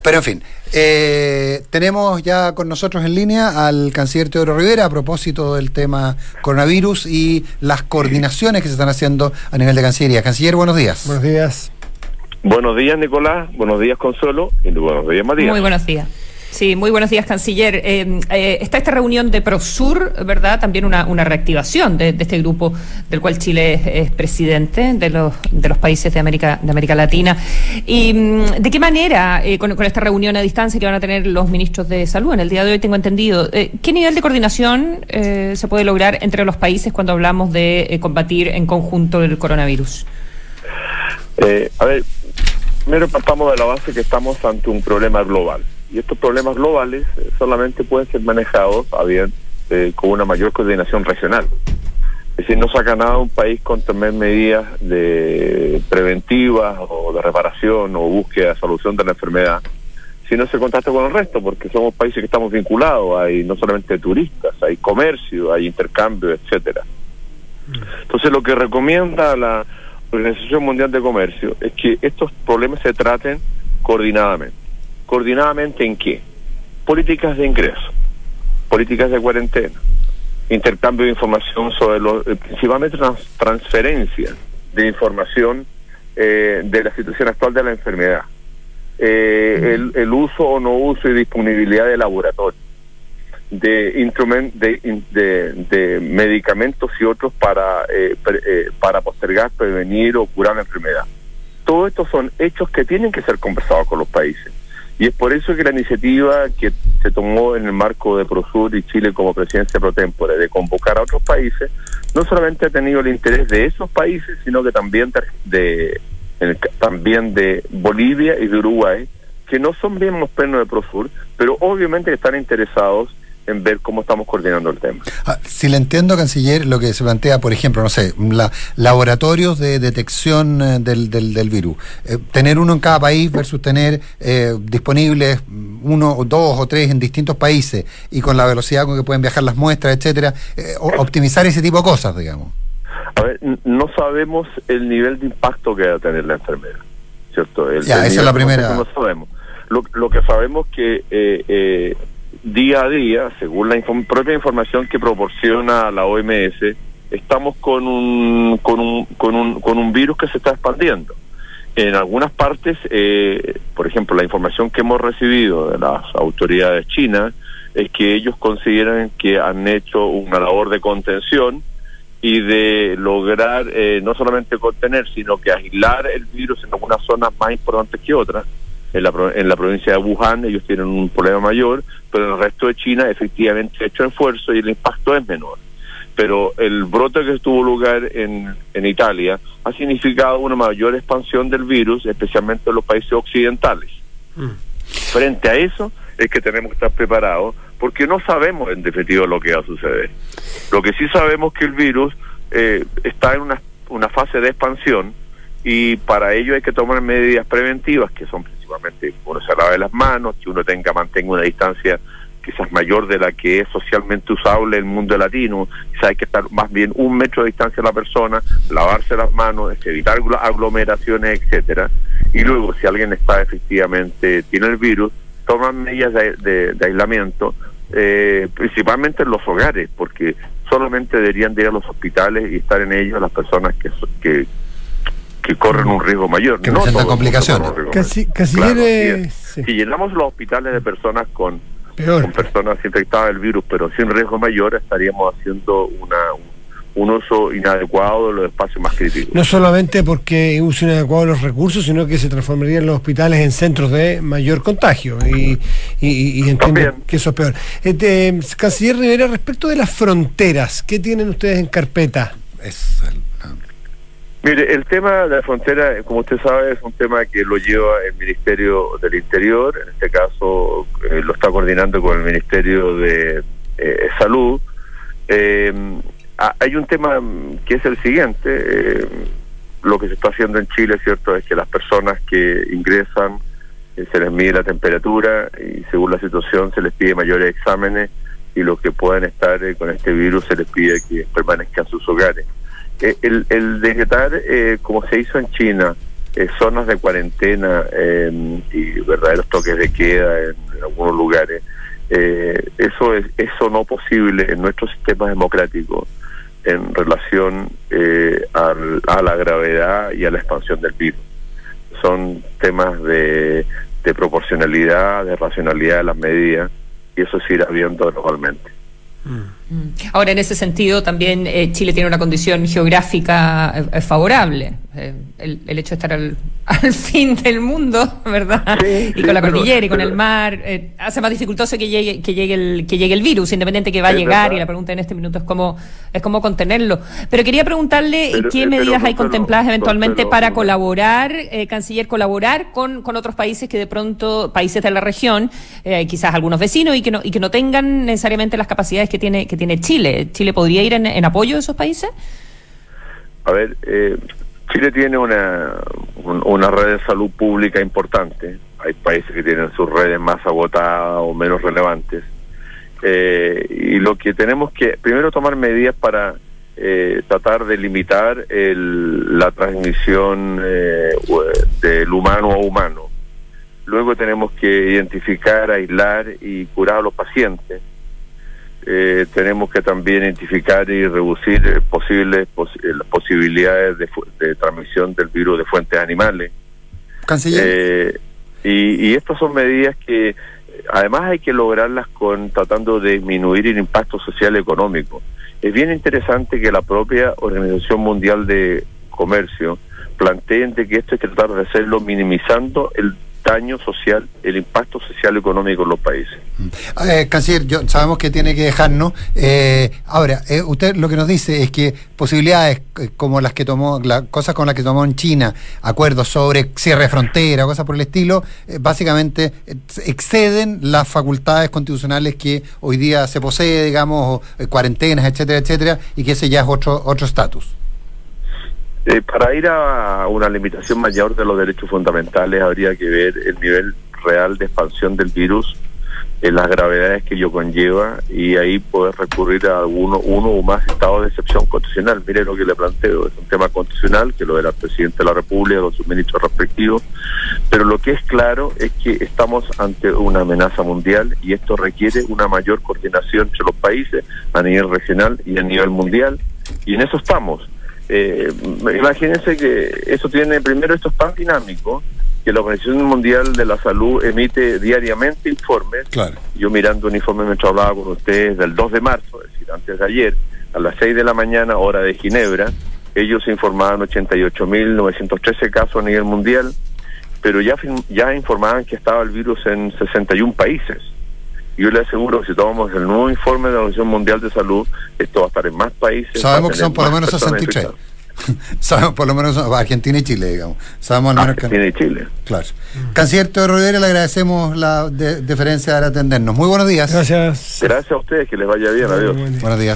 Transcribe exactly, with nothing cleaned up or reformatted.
Pero en fin, eh, tenemos ya con nosotros en línea al canciller Teodoro Rivera a propósito del tema coronavirus y las coordinaciones que se están haciendo a nivel de Cancillería. Canciller, buenos días. Buenos días. Buenos días, Nicolás. Buenos días, Consuelo. Y buenos días, Matías. Muy buenos días. Sí, muy buenos días, canciller. Eh, eh, está esta reunión de Prosur, ¿verdad? También una, una reactivación de, de este grupo del cual Chile es, es presidente, de los de los países de América de América Latina. ¿Y de qué manera, eh, con, con esta reunión a distancia que van a tener los ministros de salud en el día de hoy, tengo entendido, eh, qué nivel de coordinación eh, se puede lograr entre los países cuando hablamos de eh, combatir en conjunto el coronavirus? Eh, a ver, primero partamos de la base que estamos ante un problema global. Y estos problemas globales eh, solamente pueden ser manejados a bien, eh, con una mayor coordinación regional. Es decir, no saca nada un país con tomar medidas de preventivas o de reparación o búsqueda de solución de la enfermedad si no se contacta con el resto, porque somos países que estamos vinculados, hay no solamente turistas, hay comercio, hay intercambio, etcétera. Entonces lo que recomienda la Organización Mundial de Comercio es que estos problemas se traten coordinadamente. ¿Coordinadamente en qué? Políticas de ingreso, políticas de cuarentena, intercambio de información sobre los, principalmente trans, transferencia de información eh, de la situación actual de la enfermedad, eh, el, el uso o no uso y disponibilidad de laboratorios, de, instrument, de, de, de medicamentos y otros para, eh, pre, eh, para postergar, prevenir o curar la enfermedad. Todo esto son hechos que tienen que ser conversados con los países. Y es por eso que la iniciativa que se tomó en el marco de Prosur y Chile como presidencia pro tempore de convocar a otros países, no solamente ha tenido el interés de esos países, sino que también de, de también de Bolivia y de Uruguay, que no son miembros plenos de Prosur, pero obviamente están interesados en ver cómo estamos coordinando el tema. Ah, si le entiendo, canciller, lo que se plantea, por ejemplo, no sé, la, laboratorios de detección eh, del, del, del virus, eh, tener uno en cada país versus tener eh, disponibles uno o dos o tres en distintos países y con la velocidad con que pueden viajar las muestras, etcétera, eh, optimizar ese tipo de cosas, digamos. A ver, no sabemos el nivel de impacto que va a tener la enfermedad, ¿cierto? El, ya, el esa es la primera. No sabemos. Lo, lo que sabemos que eh, eh, día a día, según la inform- propia información que proporciona la O M S, estamos con un con un con un con un virus que se está expandiendo. En algunas partes, eh, por ejemplo, la información que hemos recibido de las autoridades chinas es que ellos consideran que han hecho una labor de contención y de lograr eh, no solamente contener, sino que aislar el virus en algunas zonas más importantes que otras. En la, en la provincia de Wuhan ellos tienen un problema mayor, pero en el resto de China efectivamente ha hecho esfuerzo y el impacto es menor. Pero el brote que tuvo lugar en, en Italia ha significado una mayor expansión del virus, especialmente en los países occidentales. Mm. Frente a eso es que tenemos que estar preparados, porque no sabemos en definitiva lo que va a suceder. Lo que sí sabemos es que el virus eh, está en una, una fase de expansión, y para ello hay que tomar medidas preventivas, que son principalmente uno se lave las manos, que uno tenga mantenga una distancia quizás mayor de la que es socialmente usable en el mundo latino, quizás hay que estar más bien un metro de distancia de la persona, lavarse las manos, evitar aglomeraciones, etcétera. Y luego, si alguien está efectivamente, tiene el virus, toman medidas de, de, de aislamiento, eh, principalmente en los hogares, porque solamente deberían de ir a los hospitales y estar en ellos las personas que que que corren un riesgo mayor. Que presentan no complicaciones. Casi, casi claro, viene, si, sí. si llenamos los hospitales de personas con, con personas infectadas del virus, pero sin riesgo mayor, estaríamos haciendo una un, un uso inadecuado de los espacios más críticos. No solamente porque uso inadecuado de los recursos, sino que se transformarían los hospitales en centros de mayor contagio. Y, y, y entiendo que eso es peor. Este, canciller Rivera, respecto de las fronteras, ¿qué tienen ustedes en carpeta? Es el... Mire, el tema de la frontera, como usted sabe, es un tema que lo lleva el Ministerio del Interior, en este caso eh, lo está coordinando con el Ministerio de eh, Salud. Eh, hay un tema que es el siguiente, eh, lo que se está haciendo en Chile, cierto, es que las personas que ingresan eh, se les mide la temperatura y según la situación se les pide mayores exámenes y los que puedan estar eh, con este virus se les pide que permanezcan en sus hogares. El, el decretar, eh, como se hizo en China, eh, zonas de cuarentena eh, y verdaderos toques de queda en, en algunos lugares. Eh, eso es eso no posible en nuestro sistema democrático en relación eh, al, a la gravedad y a la expansión del virus. Son temas de, de proporcionalidad, de racionalidad de las medidas, y eso se irá viendo globalmente. Ahora, en ese sentido, también eh, Chile tiene una condición geográfica eh, favorable. Eh, el, el hecho de estar al, al fin del mundo, ¿verdad? Sí, y sí, con la cordillera pero, y con pero, el mar, eh, hace más dificultoso que llegue que llegue el que llegue el virus, independiente que va a llegar, verdad. Y la pregunta en este minuto es cómo es cómo contenerlo. Pero quería preguntarle pero, qué eh, medidas pero, hay pero, contempladas pero, eventualmente pero, para pero, colaborar, eh, canciller, colaborar con, con otros países que de pronto, países de la región, eh, quizás algunos vecinos, y que no y que no tengan necesariamente las capacidades que tiene que tiene Chile. ¿Chile podría ir en, en apoyo de esos países? A ver, eh, Chile tiene una, un, una red de salud pública importante. Hay países que tienen sus redes más agotadas o menos relevantes. Eh, y lo que tenemos que, primero, tomar medidas para eh, tratar de limitar el, la transmisión eh, del humano a humano. Luego tenemos que identificar, aislar y curar a los pacientes. Eh, tenemos que también identificar y reducir eh, posibles pos las posibilidades de, de transmisión del virus de fuentes animales. Canciller. Eh, y, y estas son medidas que además hay que lograrlas con tratando de disminuir el impacto social y económico. Es bien interesante que la propia Organización Mundial de Comercio planteen de que esto hay que tratar de hacerlo minimizando el daño social, el impacto social y económico en los países. Eh, Canciller, yo, sabemos que tiene que dejarnos. Eh, ahora, eh, usted lo que nos dice es que posibilidades eh, como las que tomó, la, cosas con las que tomó en China, acuerdos sobre cierre de frontera, cosas por el estilo, eh, básicamente eh, exceden las facultades constitucionales que hoy día se posee, digamos, o, eh, cuarentenas, etcétera, etcétera, y que ese ya es otro otro estatus. Eh, para ir a una limitación mayor de los derechos fundamentales habría que ver el nivel real de expansión del virus, eh, las gravedades que ello conlleva, y ahí poder recurrir a alguno, uno o más estados de excepción constitucional. Mire lo que le planteo, es un tema constitucional que lo verá el presidente de la República con sus ministros respectivos, pero lo que es claro es que estamos ante una amenaza mundial y esto requiere una mayor coordinación entre los países a nivel regional y a nivel mundial, y en eso estamos. Eh, imagínense que eso tiene, primero, esto es tan dinámico que la Organización Mundial de la Salud emite diariamente informes. Claro. Yo mirando un informe mientras hablaba con ustedes del dos de marzo, es decir, antes de ayer, a las seis de la mañana, hora de Ginebra, ellos informaban ochenta y ocho mil novecientos trece casos a nivel mundial, pero ya, ya informaban que estaba el virus en sesenta y un países. Yo le aseguro que si tomamos el nuevo informe de la Organización Mundial de Salud, esto va a estar en más países. Sabemos que son por lo menos sesenta y tres. Sabemos por lo menos Argentina y Chile, digamos. Sabemos al menos Argentina que... y Chile. Claro. Canciller Teodoro Rivera, le agradecemos la de, deferencia de atendernos. Muy buenos días. Gracias. Gracias a ustedes, que les vaya bien. Adiós. Buenos días.